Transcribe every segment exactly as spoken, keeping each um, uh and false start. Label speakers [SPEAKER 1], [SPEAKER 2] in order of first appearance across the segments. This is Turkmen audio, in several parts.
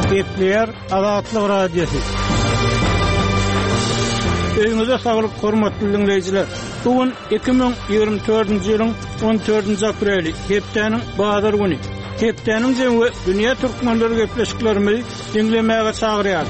[SPEAKER 1] Gepler Azatlyk radiosu. Öňüňizde saglyk hormatly dinleýijiler. Bugün iki bin ýygrimi dördünji ýylyň on dördünji apreli, hepdeniň bazar güni. Hepdeniň jemgy dünýä türkmenleri gepleşiklerimizi dinlemäge çagyrýar.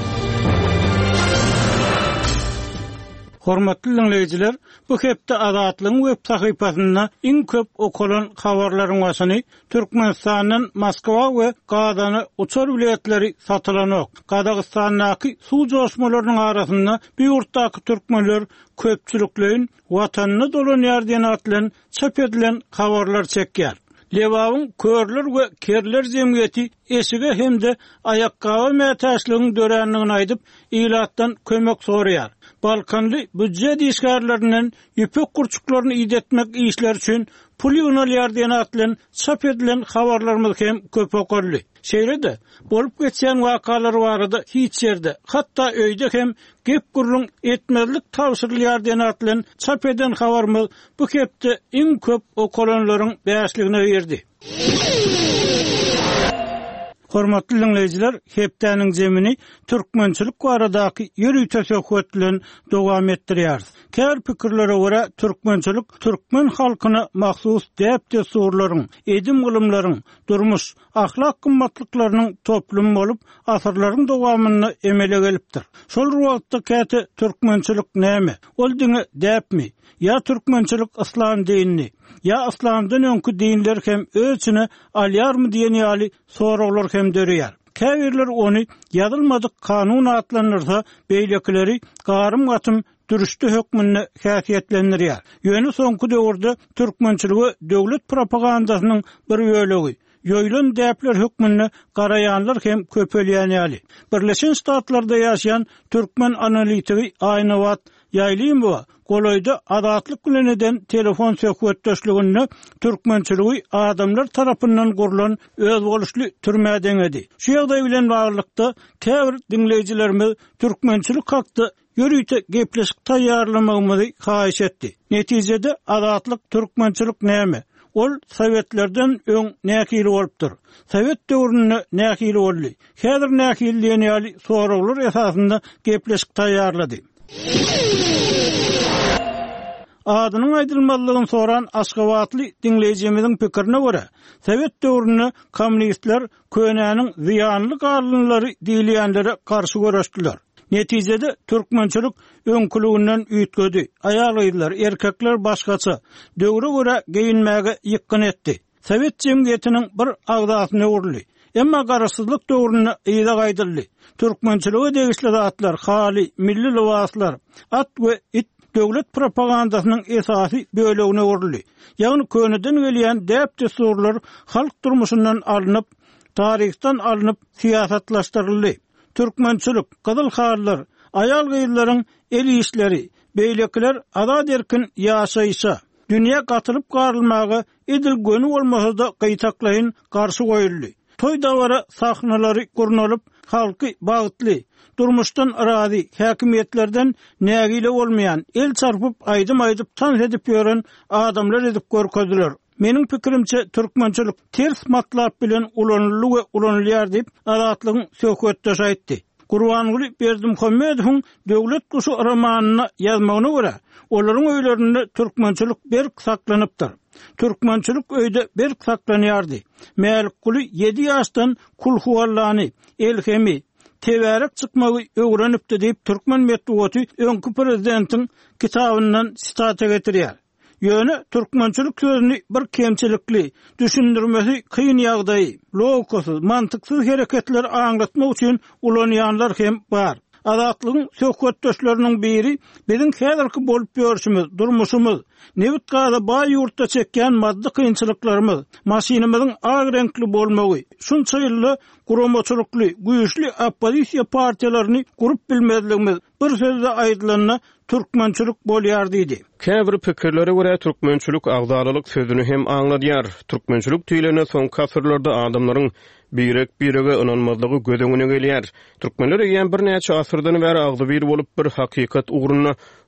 [SPEAKER 1] Hormatly dinleýijiler, bu hepde Azatlyk web sahypasyna iň köp okulan habarlaryň başyny Türkmenistanyň Moskwa we Gazany uçar vilayetleri satylanyk. Gazagystanyň suw joşmalarynyň arasynda bir ýurtdaky türkmenler köpçüliklerin watanyny dolanýar diýen atlan çap edilen habarlar çekýär. Lewawyň körler we kerler jemgyýeti eşige hemde ayakkaba mätäçliginiň dörenligini aýdyp, ilatdan kömek soraýar. Balkanly büdjet işgärlerinden ýüpek kurçuklaryny ýetmek işler üçin pul ýönelýär diýen atlan çap edilen habarlarymyz hem köp okurly. Şeýlede bolup geçen wakalar barada hiç ýerde, hatda öýde hem gep gurrun etmezlik tawsyrlýar diýen atlan çap eden habarymyz bu hepde iň köp okulanlaryň bäşligine berdi. Hormatly dinleýijiler, hepdeniň jemini türkmençilik baradaky ýürüýte söhbetlerini dowam etdirýär. Kär pikirlere görä türkmençilik türkmen halkyna mahsus däpde sorularyň, edim gylymlaryň, durmuş, ahlak gymmatlyklarynyň toplumy bolup, asyrlaryň dowamyny emele gelipdir. Şol wagtda käte türkmençilik näme? Ol diňe däpmi? Ya türkmençilik islam dinini, ya islamdan öňkü dinler hem ölçüne alýarmy diýen ýaly soraglar hem dörýär. Käbirler ony ýazylmadyk kanun atlanyrsa, beýlekleri garym gatym dürüşdi hökmüne häsiýetlendirýär. Ýöne soňky döwürde türkmençiligi döwlet propagandasynyň bir bölegi. Ýoýlan däpler hökmüne garaýanlar hem köpelýän ýaly. Birleşen Ştatlarda ýaşaýan türkmen analitigi aýna wagt ýaýlym bu. Golayda Azatlyk bileneden telefon söhbetdeşligini türkmençiligi adamlar tarapyndan gurulan öz boluşly türmäden edi. Şu ýagdaý bilen baglykda käbir dinleýijilerimiz türkmençilik hakda ýürüýte gepleşik taýýarlamagymyzy haýyş etdi. Netijede Azatlyk türkmençilik näme? Ol Sowetlerden öň näkili bolupdyr. Sowet döwrüne näkili boldy. Häzir näkili diýen ýaly soraglar esasynda gepleşik taýýarlady. Adynyň aýdylmalygyny soran Aşgabatly dinleýijimiziň pikirine görä, Sowet döwrüne kommunistler könäniň ziýanly garlynlary diýilýänlere garşy görüşdiler. Netijede türkmençilik öňküliginden üýtgedi. Aýalylar, erkekler başgaça döwre görä geyinmäge ýykyn etdi. Sowet jemgyýetiniň bir agdasyny urly. Emma garaşsyzlyk döwrüne ýyla gaýdyldy. Türkmençiligi degisli zatlar, hali, milli lewaslar, at we it döwlet propagandasynyň esasy bölegine urly. Ýagny köneden gelýän däpde sorular halk durmuşyndan alınıp, taryhdan alınıp siýasatlaşdyryldy. Türkmençilik, gyzyl harlar, aýal gyýlaryň el işleri, beýlekler azad erkin ýaşaýşa, dünýä gatyryp garylmagy edil gönü bolmasa da gyýtaklaýyn garşy goýuldy. Toy dawara sahnalary gurnalyp, halky bagtly, durmuşdan razy, häkimiýetlerden nägile bolmaýan, el çarpyp aýdym-aýdyp tan edip ýören adamlar edip görkezdiler. Meniň pikirimçe türkmençilik ters matlap bilen ulanly we ulanýar diýip Azatlygyň söhbetdeşi aýtdy. Gurbanguly Berdimuhammedowyň Döwlet Guşy romanyny ýazmagyna görä, olaryň öýlerinde türkmençilik berk saklanypdyr. Türkmençilik öýde berk saklanýardy. Mälikguly ýedi ýaşdan kulhuwallany, elhemi, teberek çykmagy öwrenipdi diýip türkmen medeniýeti öňkü prezidentiň kitabyndan sitata getirýär. Ýöne türkmençilik sözüni bir kemçilikli, düşündirmesi kıyın ýagdaý, logikasyz, mantyksyz hereketler aňlatmak üçin ulanýanlar hem bar. Azatlygyň söhbetdeşleriniň biri biziň häzirki bolup ýörüşimiz, durmuşymyz, nebit gaza baý ýurtda çekýän maddi kynçylyklarymyz, maşinamyzyň ag renkli bolmagy, şunça ýylla gurumaçylykly, güýçli oppozisiýa partiýalaryny gurup bilmezligimiz bir sözde aýdylanyna türkmençilik bolýar diýdi. Käbir pikirlere görä türkmençilik agdalylyk sözüni hem aňladýar. Türkmençilik tüýlerine soňky asyrlarda adamlaryň birek birege inanmazlygy göz öňüne gelýär. Türkmenler ýa bir näçe asyrdan bäri agdy bir bolup bir hakykat ugruna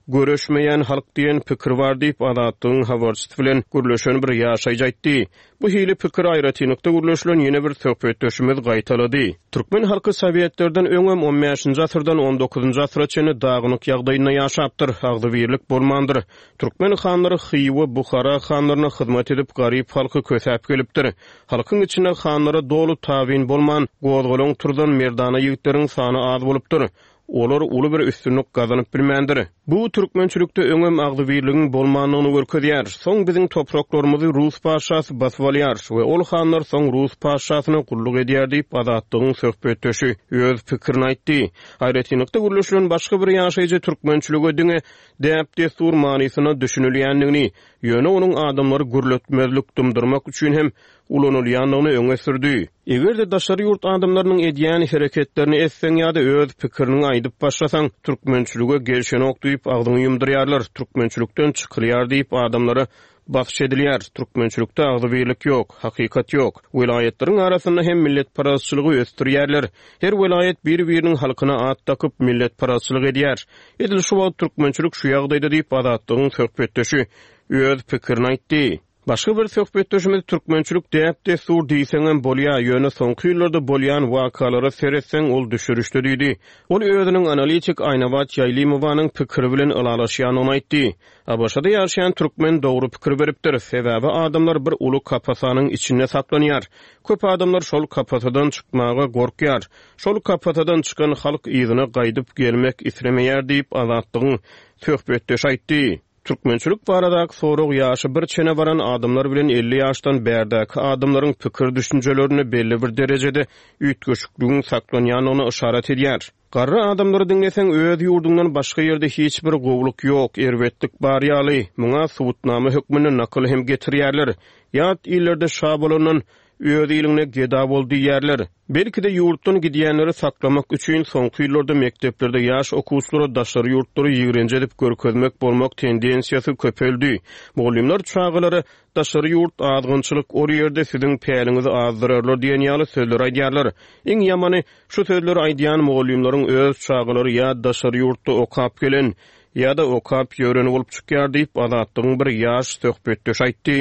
[SPEAKER 2] göreşmeyen halk diýen pikir bar diýip adatlygyň habarçysy bilen gürleşen bir ýaşaýjy aýtdy. Bu hili pikir aýratynykda gürleşilen ýene bir söhbetdeşimiz gaýtalady. Türkmen halky Sowietlerden öňem on beşinji asyrdan on dokuzunji asyrgaça daganyk ýagdaýynda ýaşapdyr, agdy birlik bolmandyr. Türkmen hanlary Xiwa, Bukhara hanlaryna hyzmat edip garyp halky kösäp gelipdir. Halkyň içinde hanlara dolu tabin bolman, gozgolaň turdan merdana ýigitleriň sany az bolupdyr. Olar uly bir üstünlük gazanyp bilmendir. Bu türkmençilikde öňem agdy birligiň bolmanlygyny görkezýär. Soň biziň topraklarymyzy Rus paşasy basyp alýar we ol hanlar soň Rus paşasyny gulluk edýär diýip adatlygyň söhbetdeşi öz pikirini aýtdy. Aýratynykda gürleşilen başga bir ýaşaýjy türkmençiligi diňe däp destur manysyna düşünilýändigini, ýöne onuň adamlary gürletmezlik dumdurmak üçin hem ulanylýanlygyny öňe sürdi. Egerde daşary ýurt adamlarynyň edýän hereketlerini etseň ýa-da öz pikirini aýdyp başlasaň, türkmençilige gelşen okduýup agdyňy ýumdurýarlar, türkmençilikden çykylýar diýip adamlara basyş edilýär. Türkmençilikde agdy birlik ýok, hakykat ýok. Welaýetleriň arasynda hem millet parazçylygy ösdürýärler. Her welaýet bir-biriniň halkyna at takyp millet parazçylyk edýär. Edil şu wagt türkmençilik şu ýagdaýda diýip adatlygyň söhbetdeşi öz pikirini aýtdy. Başga bir söhbetdeşimiz türkmençilik däp destur diýseňem bolýar, ýöne soňky ýyllarda bolýan wakalary seretseň ol düşürüşde diýdi. Ol özüniň analitik Aýnawat Ýaýlymowanyň pikiri bilen ılalaşýanyny aýtdy. Abaşada ýaşaýan türkmen dogry pikir beripdir. Sebäbi adamlar bir uly kapasanyň içinde saklanýar. Köp adamlar şol kapasadan çykmaga gorkýar. Şol kapasadan çykan halk ýygyna gaýdyp gelmek islemeýär diýip adatlygyň söhbetdeşi aýtdy. Türkmençilik baradaky sorag ýaşy bir çene baran adamlar bilen elli ýaşdan bärdäki adamlaryň pikir düşünjelerini belli bir derejede üýtgeşikligiň saklanýanyny işaret edýär. Garry adamlary diňleseň öz ýurdundan başga ýerde hiç bir gowluk ýok, erwetlik bar ýaly. Muňa subutnama hökmüni nakl hem getirýärler. Ýat ýyllarda şah bolanan öz ýylyňa geda boldy ýerler. Belki de ýurtdan gidýänleri saklamak üçin soňky ýyllarda mekteplerde ýaş okuwçylary daşary ýurtlary ýigrenje edip görkezmek bolmak tendensiýasy köpeldi. Mugallimler çağılary daşary ýurt azgynçylyk o ýerde siziň päliňizi azdyrarlar diýen ýaly sözler aýdýarlar. Iň ýamany şu sözleri aýdýan mugallimlaryň öz çağılary ýa daşary ýurtda okap gelen ýa-da okap ýöreni bolup çykýar diýip adatlygyň bir ýaş söhbetdeşi aýtdy.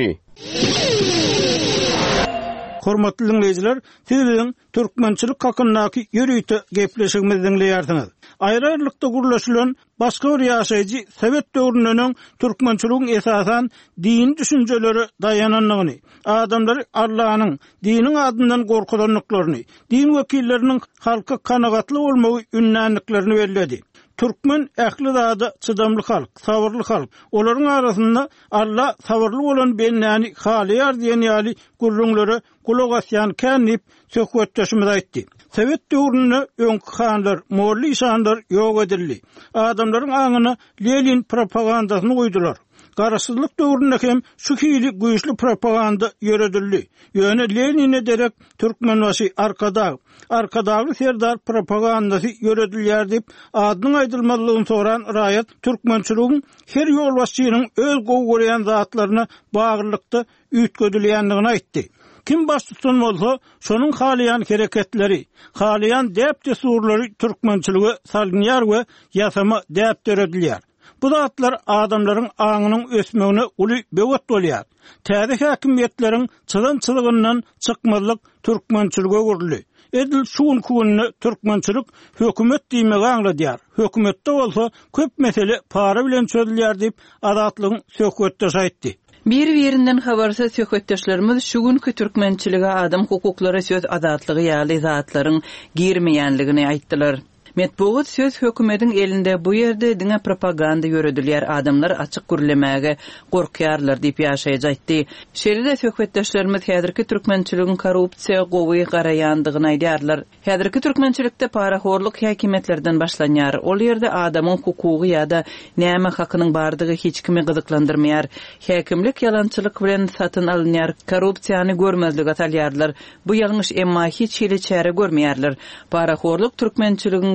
[SPEAKER 1] Hormatly dinleyijiler, siz bilen türkmençilik hakyndaky ýürüýte gepleşigimizi dinleýärsiňiz. Aýrarlykda gürleşilen başga bir ýaşaýjy Sowet döwründen türkmençiligiň esasan din düşünjeleri dayananlygyny, adamlar Allah'nyň diniň adyndan gorkudanlyklaryny, din wekilleriniň halka kanagatly bolmagy ünnänliklerini bellädi. Türkmen ähli zady çydamly halk, sabırly halk. Olaryň arasynda Allah sabırly bolan bennäni halýar diýen ýaly gurrunlary kulak asýan känip söhbetdeşimiz aýtdy. Sowet döwründe öňkü hanlar, morly şanlar ýok edildi. Adamlaryň aňyna Lenin propagandasyny goýdular. Garaşsyzlyk döwründe hem şu hili güýçli propaganda ýöredildi. Ýöne Lenin'e derek türkmenbaşy arkada, arkadagy serdar propagandasy ýöredilýär diýip adynyň aýdylmalygyny soran raýat türkmençiligiň her ýolbaşçynyň öz gowy görýän zatlaryna baglykda üýtgedilýändigini aýtdy. Kim baş tutsan bolsa, şonuň halyan hereketleri, halyan däp desurlary türkmençiligi salynýar we ýasama däp edilýär. Bu zatlar adamlaryň aňynyň ösmegine uly böwet bolýar. Täze häkimiýetleriň çylançylygyndan çykmazlyk türkmençilige görüldi. Edil şuun kunny türkmençilik hökümet diýmegi aňladýar. Hökümetde bolsa köp mesele para bilen çözülýär diýip adatlygyň söhbetdeşi aýtdy.
[SPEAKER 3] Bir-birinden habarsa söhbetdeşlerimiz şu günkü türkmençilige adam hukuklary söz adatlygy ýaly zatlaryň girmeýänligini aýtdylar. Metbuat söz hökümetiň elinde bu ýerde diňe propaganda ýöredilýär, adamlar açyk gürlemäge gorkýarlar diýip ýaşaýjatdy. Şeýle söhbetdeşlerimiz häzirki türkmençiligiň korrupsiýa gowy garaýandygyny aýdýarlar. Häzirki türkmençilikde paraxorluk häkimetlerden başlanýar. Ol ýerde adamyň hukugy ýa-da näme hakynyň bardygy hiç kimi gyzyklandyrmaýar. Häkimlik ýalançylyk bilen satyn alynýar, korrupsiýany görmezlik atalýarlar. Bu ýalňyş emma hiç hili çäre görmeýärler. Paraxorluk türkmençiligiň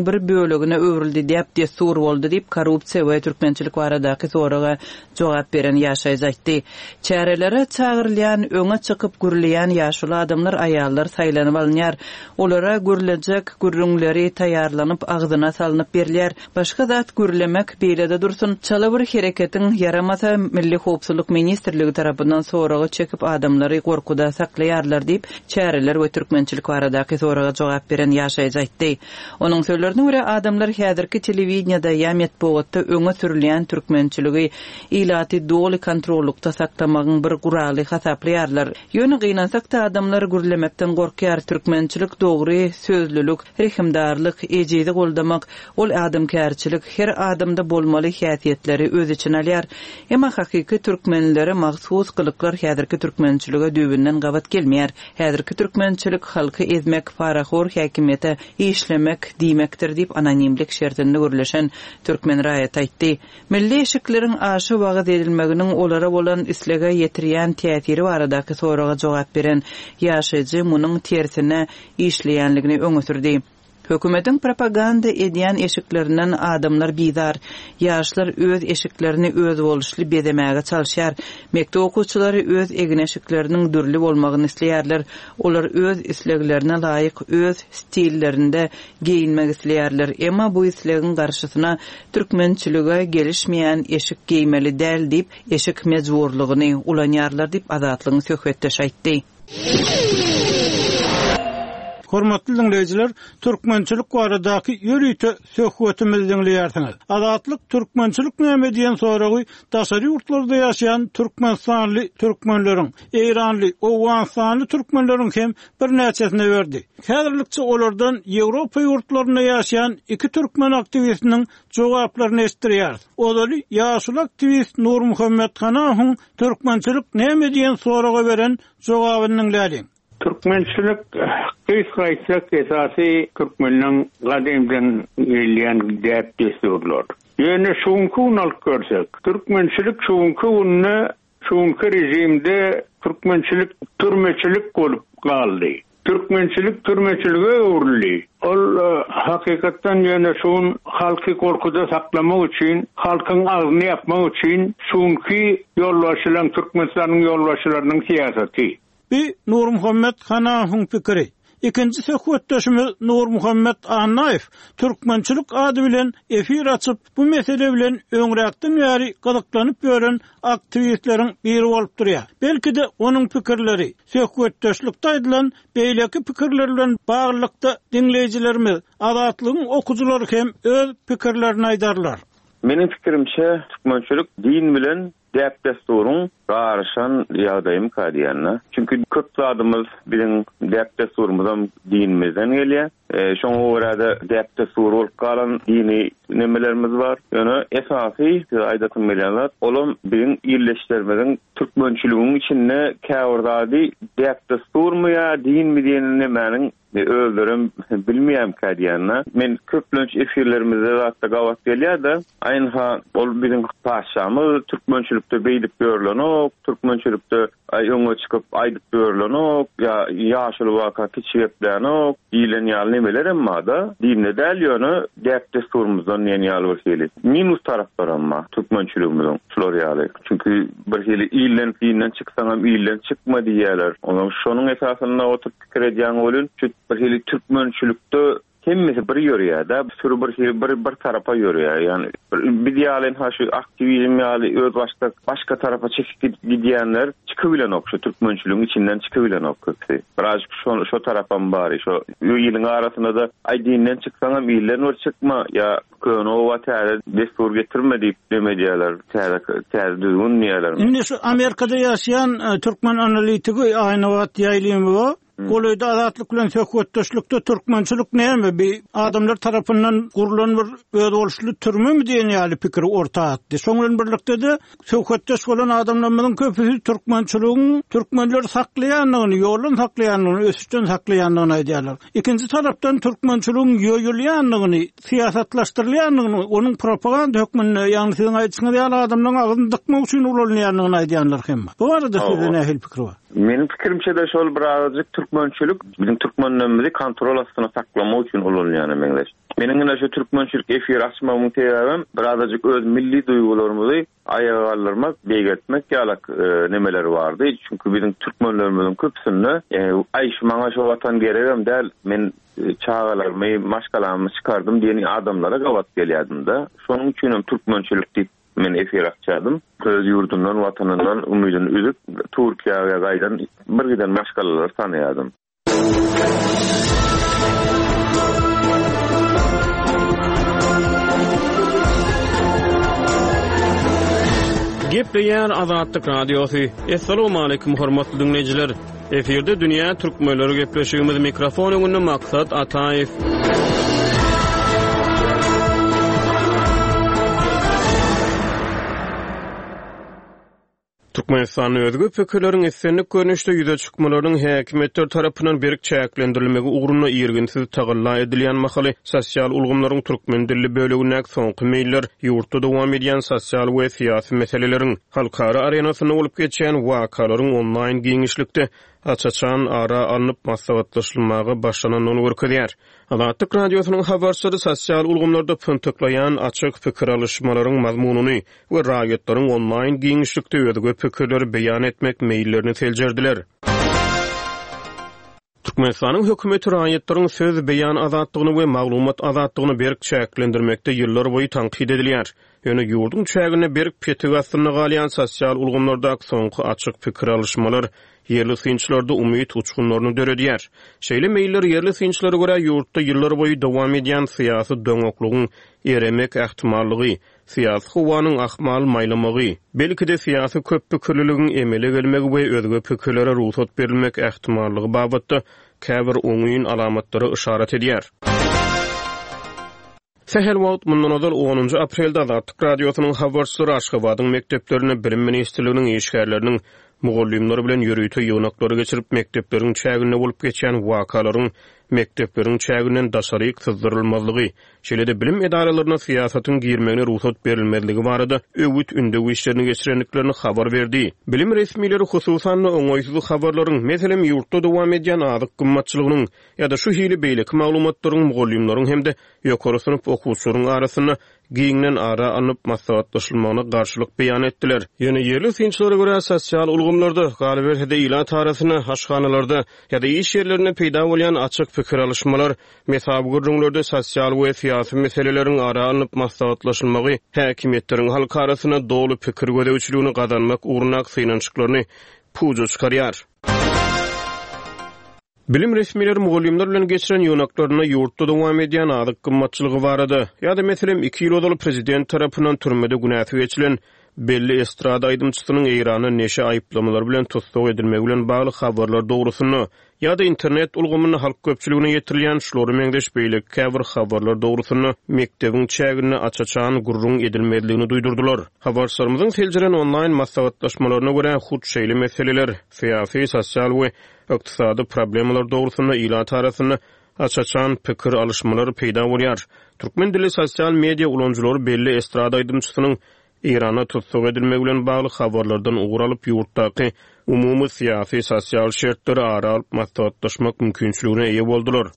[SPEAKER 3] bir bölügüne öwrüldi diýip de sur boldy diýip korrupsiýa we türkmençilik baradaky soraga jogap beren Ýaşaý aýtdy. Çärelere çagyrylýan, öňe çykyp gürleýän ýaşuly adamlar aýallar saýlanyp alınýar. Olara gürlenjek gürrüňleri taýýarlanyp agzyna salynıp berilýär. Başga zat gürlemek beýlede dursun. Çala bir hereketiň yaramasa Milli Howpsuzlyk Ministrligi tarapyndan soragy çekip adamlary gorkuda saklaýarlar diýip çäreler we türkmençilik baradaky soraga jogap beren Ýaşaý aýtdy. Onuň sözlerine görä adamlar häzirki telewizionda ýa metbuatda öňe sürilýän türkmençiligi ilaty doly kontrollukda saklamagyň bir guraly hasaplaýarlar. Ýöne gynansak-da adamlar gürlemekden gorkýar. Türkmençilik dogry sözlülük, rehimdarlyk, ejizi goldamak, ol adamkärçilik her adamda bolmaly häsiýetleri öz içine alýar. Emma hakyky türkmenlere mahsus kılyklar häzirki türkmençiligi düýbünden gabat gelmeýär. Häzirki türkmençilik halky ezmek, paraxor häkimiýete işlemek diýmekdir diýip anonimlik şertinde görleşen türkmen raýat aýtdy. Milli eşikleriň aşy wagt edilmeginiň olara bolan islega ýetirýän täsiri baradaky soraga jogap beren Ýaşaý munyň tersine işleýänligini öňe sürdi. Hökümetiň propaganda edýän eşiklerinden adamlar bizar. Ýaşlar öz eşiklerini öz boluşly bedemäge çalşýar. Mekdep okuwçylary öz egin eşikleriniň dürli bolmagyny isleýärler. Olar öz isleglerine laýyk öz stillerinde giyinmek isleýärler. Emma bu islegiň garşysyna türkmençilige gelişmeýän eşik giýmeli däl diýip eşik mejburlygyny ulanýarlar diýip Azatlygyň söhbetdeş aýtdy.
[SPEAKER 1] Hormatly dinleyijiler, türkmençilik baradaky ýörüýte söhbetimizi dinleýärsiňiz. Azatlyk türkmençilik näme diýen soragy daşary ýurtlarda ýaşaýan türkmenstanly türkmenleriň, Eýranly, Owganstanly türkmenleriň hem bir näçesine berdi. Häzirlikçe olardan Ýewropa ýurtlaryna ýaşaýan iki türkmen aktivistiniň jogaplaryny estirýär. Olaly ýaşuly aktivist Nur Muhammed Hanahyň türkmençilik näme diýen soraga beren jogabyny dinleýäň.
[SPEAKER 4] Türkmençilik kysgaýtsak esasy türkmenliň gadymdan gelýän däp desturlar. Ýöne şuňky unalyp görsek, türkmençilik şuňky uny şuňky rejimde türkmençilik türmeçilik bolup galdy. Türkmençilik türmeçilige öwrüldi. Ol hakykatdan ýöne şuň halky korkuda saklamak üçin, halkyň agyny ýapmak üçin şuňky ýolbaşylaryň türkmenistanyň ýolbaşylarynyň siýasaty.
[SPEAKER 1] Bir Nur Muhammed Hanahyň pikiri. İkinci söhbetdeşimiz Nur Muhammed Anaýew türkmençilik ady bilen efir açyp bu mesele bilen öňräkden ýary gyzyklanyp ýören aktivistleriň biri bolup durýar. Belki de onuň pikirleri söhbetdeşlikde aýdylan beýleki pikirler bilen baglykda dinleýijilerimiz, Azatlygyň okuwçylary hem öz pikirlerini aýdarlar.
[SPEAKER 5] Menin fikirimçe türkmençilik din bilen däp desturun garşan ýagdaýym kadýanna. Çünki köp zadymyz bilen däp desturumyzdan dinimizden gelýär. E, şoňa görä däp destur bolup galan dini nemelerimiz bar. Ýöne esasy aýdatym bilenler, olam bilen ýerleşdirmeden türkmençiligiň içinde käwrdy däp desturmy ýa din mi diýen nemeniň öldürüm bilmeýär kadýanna. Men köplünç efirlerimizde hatda gavat gelýär-de, aýynha ol bilen paşamy türkmençilikde beýdip görlenok, türkmençilikde öňe çykyp aýdyp görlenok, ýa ýaşuly waka kiçiýetlenok, diýilen ýaly nemeler emma da dinle däl ýöne däp desturumyzdan ýene ýaly bir hili. Minus taraplar emma türkmençiligimizden şolar ýaly. Çünki bir hili iýlen dinden çyksaň hem iýlen çykma diýerler. Onuň şonuň esasynda oturup pikir edýän bolun, bir hili türkmençilikde hemmesi bir ýörýär da, sürü bir bir bir tarafa ýörýär. Yani bir ýaly ha şu aktivizm ýaly öz başga başga tarafa çekip gidýänler çykybilen ok, şu türkmençiligiň içinden çykybilen ok köpsi. Biraz şu şu tarafan bari, şu ýylyň arasynda da ay dinden çyksaň hem ýylen wer çykma ýa köne o wata destur getirme diýip demedýärler. Täze täze düzgün ýerler.
[SPEAKER 1] Indi şu Amerikada ýaşaýan türkmen analitigi aýna wagt ýaýlymy bu. Golayda azatlyk bilen söhbetdeşlikde türkmençilik näme bir adamlar tarapyndan gurulan bir öz boluşly türmü mi diýen ýaly pikir ortaatdy. Şoňlan birlikde de söhbetdeş bolan adamlaryň köpüsi türkmençiligiň türkmenler saklaýanlygyny, ýolun saklaýanlygyny, ösüşden saklaýanlygyny aýdýarlar. İkinji tarapdan türkmençiligiň ýoýulýanlygyny, siýasatlaşdyrylýanlygyny, onuň propaganda hökmünde ýalnys aýtsaňyz ýaly adamlaryň agyny dykmak üçin ulanýanlygyny aýdýarlar hemme. Bu arada sizde nähil pikir bar?
[SPEAKER 5] Menin pikirimçe de şol birazcık türkmençilik bizim türkmenlerimizi kontrol astına saklamak için ulanýany meňleş. Meniň ene şu türkmençilik efir açmamyň sebäbim birazcık öz milli duygularymyzy ayağa kaldırmak, beýgetmek ýalak e, nemeleri bardy. Çünkü bizim türkmenlerimizin köpüsini e, ay şu maňa şu watan geregem däl men e, çağalarmy, maşgalarmy çykardım diýen adamlara gawat gelýärdim da. Şonuň üçin hem türkmençilik diýip men efir açadım. Öz yurdundan, watanyndan umydyn üzüp Türkiýeге gaýdan bir giden maşgalalar tanaýardım.
[SPEAKER 2] Gepleýär Azatlyk Radiosu. Assalamu alaykum hormatly dinleýijiler. Eferde dünýä türkmenleri gepleşigimiz mikrofon öňünde maksat Ataýew. Türkmenistanyň özgü pikirleriň essenlik görnüşde ýüze çykmalaryň häkimetler tarapyndan berik çäklendirilmegi ugruna ýerginsiz tagalla edilýän mahaly sosial ulgamlaryň türkmen dilli bölegine soňky meýiller ýurtda dowam edýän sosial we syýasy meseleleriň halkara arenasyna bolup geçýän wakalaryň onlaýn giňişlikde açaçan ara alınıp maslahatlaşılmagy başlananyny görkezýär. Azatlyk radiosynyň habarçylary sosial ulgamlarda pöntöklaýan açyk pikir alışmalaryň mazmununy we raýatlaryň onlaýn giňişlikde özgü pikirleri beýan etmek meýillerini seljerdiler. Türkmenistanyň hökümeti raýatlaryň söz beýan azatlygyny we maglumat azatlygyny berk çäklendirmekde ýyllar boýy tanqid edilýär. Ýöne ýurdun çägine berk petig astyna galýan sosial ulgamlarda soňky açyk pikir alışmalar yerli synçylarda umyt uçkunlaryny döredýär. Şeýle meýiller yerli synçylary görä ýurtda ýyllar boýy dowam edýän syýasy döňoklugyň eremek ähtimallygy, syýasy howanyň ahmal maýlamagy, belki de syýasy köp pikirliligiň emele gelmegi we özgü pikirlere ruhsat berilmek ähtimallygy babatda käbir oňyň alamatlary işaret edýär. Sehel wagt mundan öňe onuncu aprelde Azatlyk radiosynyň habarçylary Aşgabatyň mekdeplerine bilim ministrliginiň işgärleriniň mugallimleri bilen ýürüýte ýognaklary geçirip mekdepleriň çägine bolup geçen wakalaryň mekdepleriň çäginden daşaryk syzdyrylmazlygy, şeýle-de bilim edaralaryna syýasatyň girmegine ruhsat berilmezligi barada öwüt ündegi işlerini geçirenliklerini habar berdi. Bilim resmileri hususan oňoýsuz habarlaryň, meselem ýurtda dowam edýän azyk gymmatçylygynyň ýa-da şu hili beýleki maglumatlaryň mugallimleriň hemde ýokary synap okuwçylaryň arasyna giňden ara anyp maslahatlaşylmagyna garşylyk beýan etdiler. Ýöne ýerli synçylary görä sosial ulgamlarda galyber hede ila tarasyna, haşganalarda ýa-da iş ýerlerinde peýda bolýan açyk pikir alışmalar, mesaby gürrüňlerde sosial we syýasy meseleleriň ara anyp maslahatlaşylmagy, häkimetleriň halk arasyna dolu pikir gödäwçiligini gazanmak ugruna syňançyklaryny puja çykarýar. Bilim resmileri mugallimler bilen geçiren ýognaklaryna ýurtda dowam edýän azyk gymmatçylygy barada ýa-da meselem iki ýyl olup prezident tarapyndan türmede günäsi geçilen belli estrada aýdymçysynyň Eýrana neşe aýplamalar bilen tutsak edilmegi bilen bagly habarlar dogrusyny ýa-da internet ulgamyny halk köpçüligine ýetirilýän şolary meňdeş beýle käbir habarlar dogrusyny mekdebiň çägine açaçan gurrun edilmezligini duýdurdylar. Habarçylarymyzyň seljiren onlaýn maslahatlaşmalaryna görä hut şeýle meseleler, syýasy, sosial we ykdysady problemalar dogrusyna ila tarasyna açaçan pikir alışmalary peýda bolýar. Türkmen dili sosial media ulanjylary belli estrada aýdymçysynyň Eýrana tutsak edilmegi bilen bagly habarlardan uğralyp ýurtdaky umumy syýasy sosial şertlere ara alyp maslahatlaşmak mümkinçiligine eýe boldular.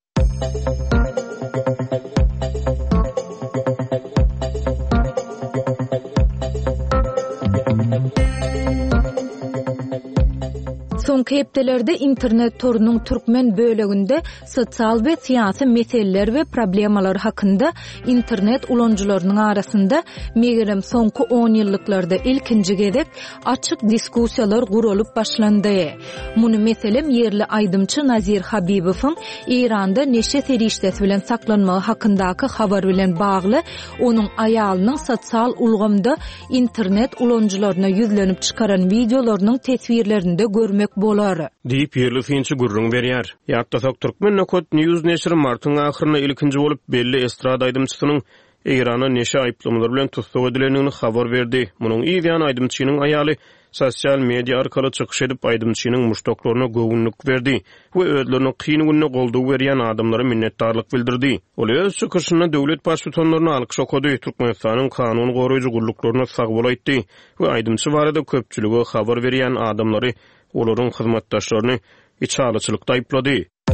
[SPEAKER 6] Soňky hepdelerde internet torunyň türkmen böleginde sosial we syýasy meseleler we problemalar hakynda internet ulanjylarynyň arasynda megerem soňky on ýyllyklarda ilkinji gezek açyk diskussiýalar guralyp başlandy. Muny meselem ýerli aýdymçy Nazir Habibowyň Eýranda neşe serişdesi bilen saklanmagy hakyndaky habar bilen bagly onuň aýalynyň sosial ulgamda internet ulanjylaryna ýüzlenip çykaran videolarynyň tesbirlerinde görmek bolar.
[SPEAKER 2] Diýip ýerli synçy gurrun berýär. Ýatdasak Türkmen Nokot News neşri martyň ahyryna ilkinji bolup belli estrada aýdymçysynyň Eýrana neşe aýplamalar bilen tutsak edilenini habar berdi. Munyň ýa-da aýdymçynyň aýaly sosial media arkaly çykyş edip aýdymçynyň muştoklaryna gowunluk berdi we özleriniň kyn gününe goldaw berýän adamlara minnetdarlyk bildirdi. Ol öz çykyşyna döwlet başlyklaryny alkyş okady, Türkmenistanyň kanun goraýjy guruluklaryna sag bolaýdy we aýdymçy barada köpçüligi habar berýän adamlary olaryň hyzmatdaşlaryny içalyçylykda aýplady.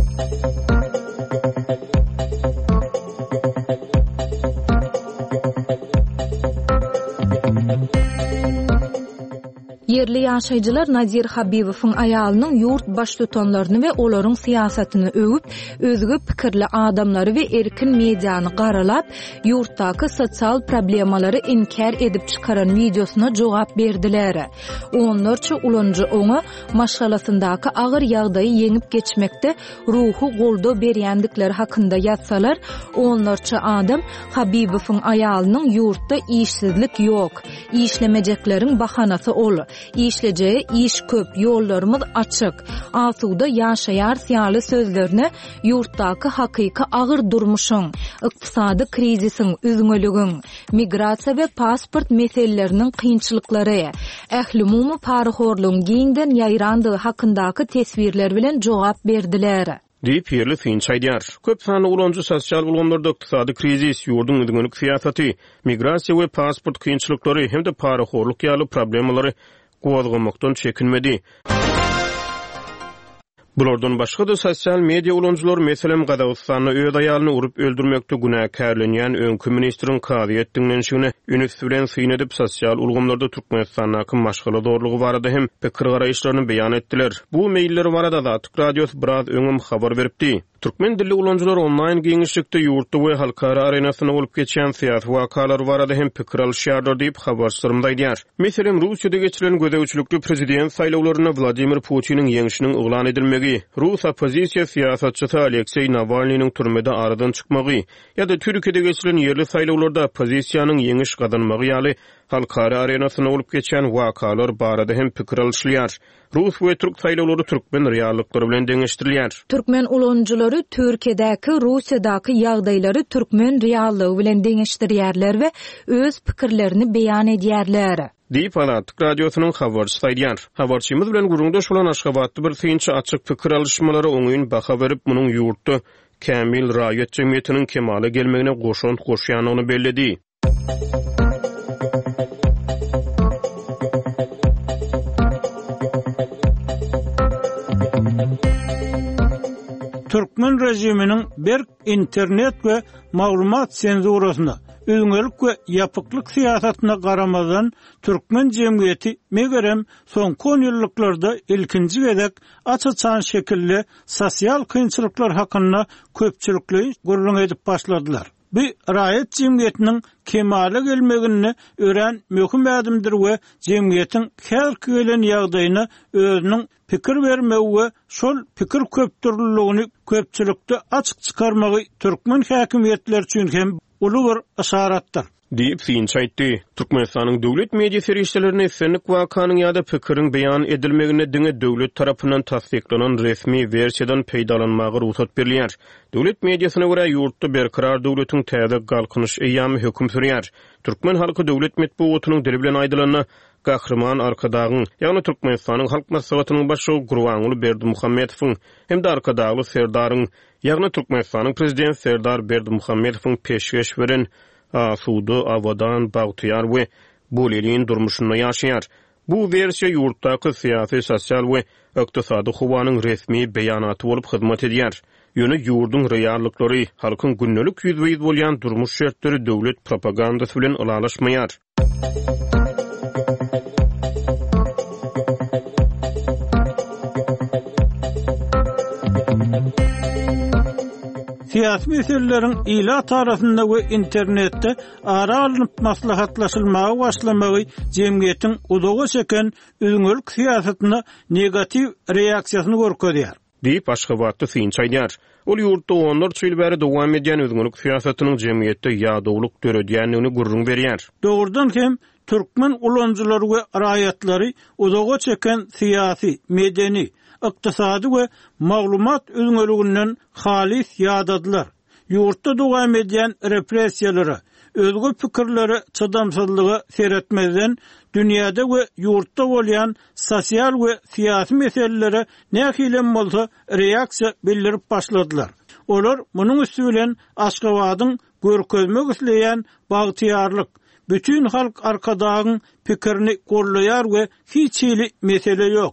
[SPEAKER 6] Yerli ýaşaýjylar Nazir Habibowyň aýalynyň ýurt baş tutanlaryny we olaryň siýasatyny öwüp, özgü pikirli adamlary we erkin mediany garalap, ýurtdaky sosial problemalary inkar edip çykaran videosuna jogap berdiler. Onlarça ulanjy oňa maşgalasyndaky agyr ýagdaýy ýeňip geçmekde ruhu golda berýändikleri hakynda ýatsalar, onlarça adam Habibowyň aýalynyň ýurtda işsizlik ýok, işlemejeklerin bahanasy ol. İşleje iş köp, yollarımız açık. Asuda yaşayar siýaly sözlerini yurtdaky hakyky agyr durmuşyň, ykdysady krizisin üzüňeligiň, migrasiýa we pasport meseleleriniň kynçylyklary, ähli-mumy paryhorlugyň giňden ýaýrandygy hakyndaky tesbirler bilen jogap berdiler.
[SPEAKER 2] Diýip ýerli finç aýdýar. Köp sany ulanjy sosial ulgamlarda ykdysady krizis, ýurdun ödüňlük siýasaty, migrasiýa we pasport kynçylyklary hem-de paryhorluk ýaly problemalary gowazgamokdan çekinmedi. Bulardan başga da sosial media ulanjylar meselem Gadagystan'da öz aýalyny urup öldürmekde günäkärlenýän öňkü ministriň kady etdiňlenşigine ünüs bilen syn edip sosial ulgamlarda Türkmenistanyň maşgala dorlugy barada hem pikir garaýşlaryny beýan etdiler. Bu meýilleri barada da Türk radiosu biraz öňüm habar beripdi. Türkmen dilli ulanjylar online giňişlikde ýurtda we halkara arenasyna bolup geçen siýasat wakalary barada hem pikir alýarlar diýip habarçylyrymda aýdýar. Meselem Russiýada geçirilen gödäwçilikli prezident saýlawlaryna Vladimir Putiniň ýeňişiniň oglan edilmegi, Rus opozisiýa siýasatçysy Aleksey Navalnyň türmede aradan çykmagy ýa-da Türkiýede geçirilen ýerli saýlawlarda opozisiýanyň ýeňiş gadanmagy ýaly halkara arenasyna bolup geçen wakalar barada hem pikir alýar. Rus we Türk saýlawlary türkmen reallykları bilen deňeşdirilýär.
[SPEAKER 6] Türkmen ulanjylary Türkiýedäki, Russiýadaky ýagdaýlary türkmen reallygy bilen deňeşdirýärler we öz pikirlerini beýan edýärler.
[SPEAKER 2] Diýip Alatyk radiosynyň habarçysy aýdýar. Habarçymyz bilen gurulmda bolan Aşgabatda bir synçy açyk pikir alışmalary oňyň baha berip munyň ýurtda kämil raýat jemgyýetiniň kemale gelmegine goşunt goşýanyny belledi.
[SPEAKER 1] Türkmen rejiminiň bir internet we maglumat senzurasyna, özüňelik we ýapyklyk siýasatyna garamazdan türkmen jemgyýeti megerem soňky on ýyllarda ilkinji gezek açyçan şekilde sosial kynçylyklar hakynda köpçülikli gurulun edip başladylar. Bu raýat jemgyýetiniň kemale gelmegini ören möhüm adymdyr we jemgyýetiň her gelen ýagdaýyna özüniň pikir bermegi we şol pikir köpdürlüligini köpçülikde açyk çykarmagy türkmen häkimetleri üçin hem uly bir aşaratdyr.
[SPEAKER 2] Diýip synç aýtdy. Türkmenistanyň döwlet media serişçilerine senlik wakanyň ýa-da pikiriň beýan edilmegine diňe döwlet tarapyndan tasdiklanan resmi versiýadan peýdalanmagy ruhsat berilýär. Döwlet mediasyna görä ýurtda berkarar döwletiň täze galkynyş eýamy höküm sürýär. Türkmen halky döwlet medeniýetiniň dili bilen aýdylanyna Gahrman arkadagyň, ýagny Türkmenistanyň halk maslahatynyň başçy Gurbanuly Berdimuhammedowyň hem-de arkadagy Serdaryň, ýagny Türkmenistanyň prezident Serdar Berdimuhammedowyň peşgeş beren asuda, awadan, bagtyar we bolelin durmuşyny ýaşaýar. Bu versiýa ýurtdaky syýasy, sosial we ykdysady howanyň resmi beýanaty bolup hyzmat edýär. Ýöne ýurdun reallykları, halkyň günnelik ýüzbeýiz bolýan durmuş şertleri döwlet propagandasy bilen ulalaşmaýar.
[SPEAKER 1] Siyasi meselelerin ila tarafında ve internette ara alınıp maslahatlaşılmağa başlamağı cemgiyetin udoğa çeken özüňelik siyasetine negativ reaksiyasını görkezýär.
[SPEAKER 2] Diýip Aşgabatda synç aýdýar. Ol ýurtda onlar çyl bäri dowam edýän özüňelik siyasetiniň jemgyýetde ýagdawlyk döredýänligini gurrun berýär.
[SPEAKER 1] Dogrudan hem türkmen ulanjylary we raýatlary udoğa çeken siyasi, medeni, ykdysady we maglumat özüňeliginden halis ýadadylar. Ýurtda dowam edýän repressiýalary, özgü pikirleri çydamsızlygy seretmezden dünýäde we ýurtda bolýan sosial we siýasy meselelere näkilen bolsa reaksiýa bildirip başladylar. Olar munyň üstü bilen Aşgabatyň görkezmek isleýän bagtyarlyk, bütün halk arkadagyň pikirini gorlaýar we hiç hili mesele ýok.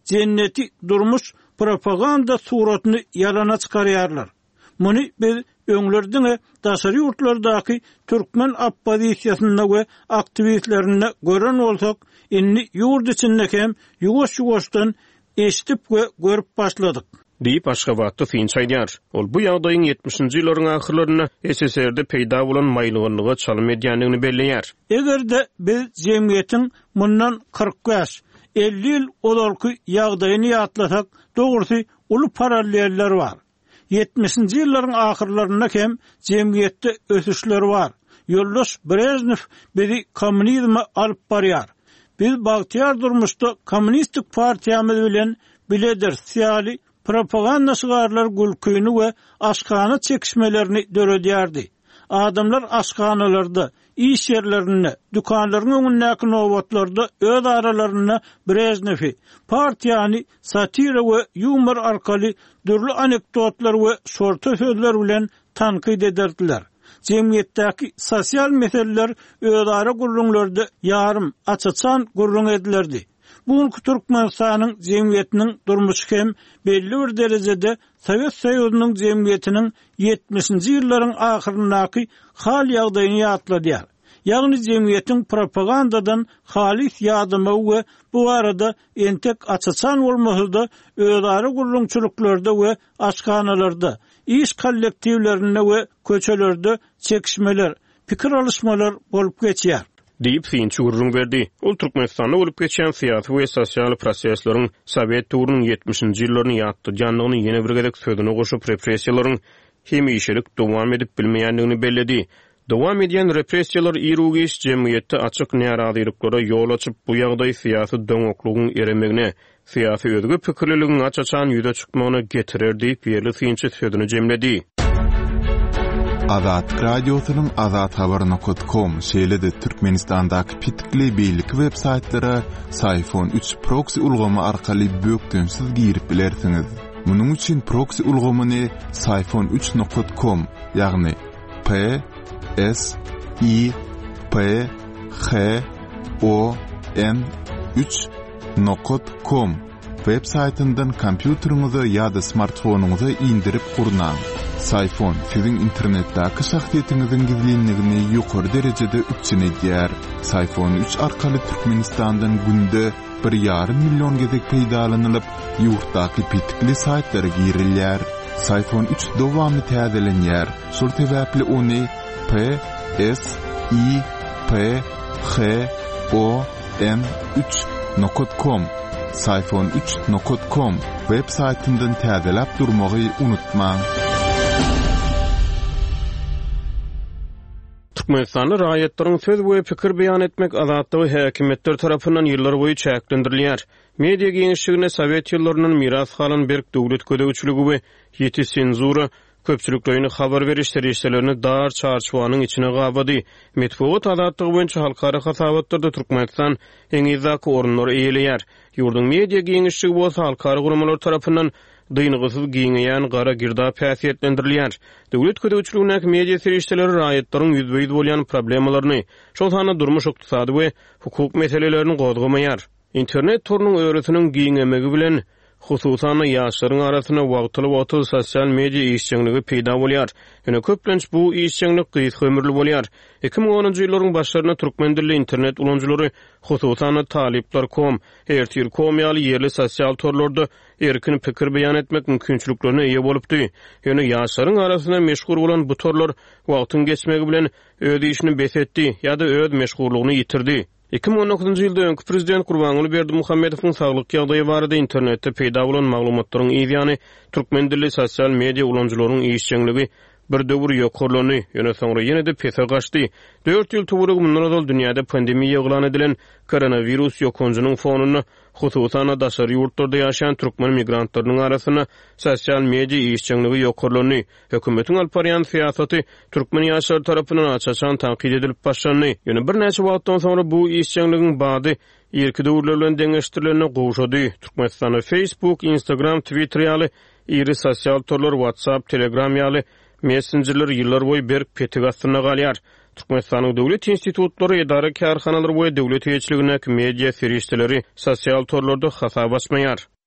[SPEAKER 1] cenneti durmuş propaganda suratını yalana çıkarýarlar. Muny biz öňlerdiňe daşary ýurtlardaky türkmen oppozisiýasyna we aktivistlerine gören bolsak, inni ýurt içinde hem ýuwaş-ýuwaşdan eşitip we görüp başladyk.
[SPEAKER 2] Diýip Aşgabatda finç aýdýar. Ol bu ýagdaýyň ýetmişinji ýyllaryň ahyrlaryna S S R-de peýda bolan maýlygynyňy çalym edýändigini belleýär.
[SPEAKER 1] Egerde biz jemgyýetiň mundan kırk beş elli ýyl olarky ýagdaýyny ýatlasak, dogrusu uly paralleller bar. yetmişinji ýyllaryň ahyrlaryna hem jemgyýetde ösüşler bar. Ýoldaş Brezhnev bizi kommunizme alyp barýar. Biz bagtyar durmuşda kommunistik partiýamyz bilen bileder siýaly propaganda şygarlar gülküýünü we aşkana çekişmelerini döredýärdi. Adamlar aşkanalarda, iş yerlerinde, dükanlaryň öňündäki nowatlarda öz aralaryna Brezhnewi, partiýany satira we humor arkaly dürli anekdotlar we şorta sözler bilen tankyd ederdiler. Jemgyýetdäki sosial meseleler özara gurrunlarda ýarym açaçan gurrun edilerdi. Bugünkü Türkmenistanyň jemgyýetiniň durmuşy hem belli bir derejede Sowet Soýuzynyň jemgyýetiniň yetmişinji ýyllaryň ahyryndaky hal ýagdaýyny ýatladýar. Ýagny jemgyýetiň propagandadan halis ýadymy we bu arada entek açaçan bolmasada özara gurrunçylyklarda we aşkanalarda, iş kollektivlerinde we köçelerde çekişmeler, pikir alışmalar bolup geçýär.
[SPEAKER 2] Diýip finç gurrun berdi. Ol Türkmenistanda bolup geçen syýasy we sosial prosesleriň Sowet döwrüniň yetmişinji ýyllaryny ýatdyrýandygyny ýene bir gedek sözüne goşup repressiýalaryň hemişelik dowam edip bilmeýändigini belledi. Dowam edýän repressiýalar ýerügeş jemgyýetde açyk narazylyklara ýol açyp bu ýagdaý syýasy döňekliginiň eremegine, syýasy özgü pikirliligiň açaçan ýüze çykmagyna getirer diýip ýerli finçe sözüni jemledi.
[SPEAKER 7] Azat radiosynyň azat habar nokta com şeýlede Türkmenistandaky pitikli beýlik websaytlary Sayfon üç proxy ulgamy arkaly bökdönsiz girip bilersiňiz. Munyň üçin proxy ulgamyny sayfon üç nokta com ýagny P S I P H O N üç nokta com websaytyndan kompýuteriňize ýa-da smartfonuňyza indirip gurnaň. Sayfon siziň internetdäki şahsiýetiňiziň gizlinligini ýokary derejede üçin edýär. Sayfon üç arkaly Türkmenistandan günde bir ýarym million gezek peýdalanylyp, ýurtdaky pitikli saytlara girilýär. Sayfon üç dowamy täzelenýär. Şol sebäpli ony P S I P H O N üç nokta com sayfon üç nokta com websaytyndan täzelep durmagy unutmaň.
[SPEAKER 2] Türkmenistanda raýatlaryň söz we pikir beýan etmek azatlygy häkimetler tarapyndan ýyllar boýy çäklendirilýär. Media geňişligine Sowet ýyllarynyň miras halan berk döwlet ködegçiligi we ýeti senzura köpçüliklerini habar beriş serişlerini dar çarşwanyň içine gabady. Metbuat azatlygy boýunça halkara hasabatlarda Türkmenistan eň izaki orunlary eýleýär. Ýurdun media geňişligi bolsa halkara guramalar tarapyndan dynygysyz giňeýän gara girdap häsiýetlendirilýär. Döwlet ködegçiligine media serişleri raýatlaryň ýüzbeýiz bolýan problemlaryny, şol sany durmuş ykdysady we hukuk meselelerini gozgamaýar. Internet torunyň öwretiniň giňemegi bilen hususan ýaşlaryň arasyna wagtly wagtly sosial media işçiligi peýda bolýar. Ýöne köplenç bu işçilik gys ömürli bolýar. iki ming onunji ýyllaryň başlaryna türkmen dilli internet ulanjylary hususan talipler nokta com, ertir nokta com ýaly ýerli sosial torlarda erkin pikir beýan etmek mümkinçiliklerine eýe bolupdy. Ýöne ýaşlaryň arasyna meşgul bolan bu torlar wagtyň geçmegi bilen öz işini besetdi ýa-da öz meşgullygyny ýitirdi. iki ming on dokuzunji ýylda öňkü prezident Gurbanuly Berdimuhammedowyň saglyk ýagdaýy barada internetde peýda bolan maglumatlaryň ýa-ni türkmen dilli sosial media ulanjylarynyň işçiligi bir döwür ýokurlany, ýöne soňra ýene de pese gaçdy. dört ýyl tuburyk mundan dünýäde pandemiýa eglan edilen koronavirus ýokunjynyň fonuny hususan daşary ýurtlarda ýaşaýan türkmen migrantlarynyň arasyna sosial media işçiligi ýokurlany. Hökümetiň alparyan syýasaty türkmen ýaşary tarapyndan açaçan tankyd edilip başlandy. Ýöne bir näçe wagtdan soňra bu işçiligiň bady ýerki döwürler bilen deňeşdirilenine gowşady. Türkmenistanda Facebook, Instagram, Twitter ýaly iri sosial torlar, WhatsApp, Telegram ýaly messengerler ýyllar boýy berk petig astyna galýar. Türkmenistanyň döwlet institutlary, edara karhanalary boýy döwlet ýeçiligine media serişleri sosial torlarda hasap açmaýar.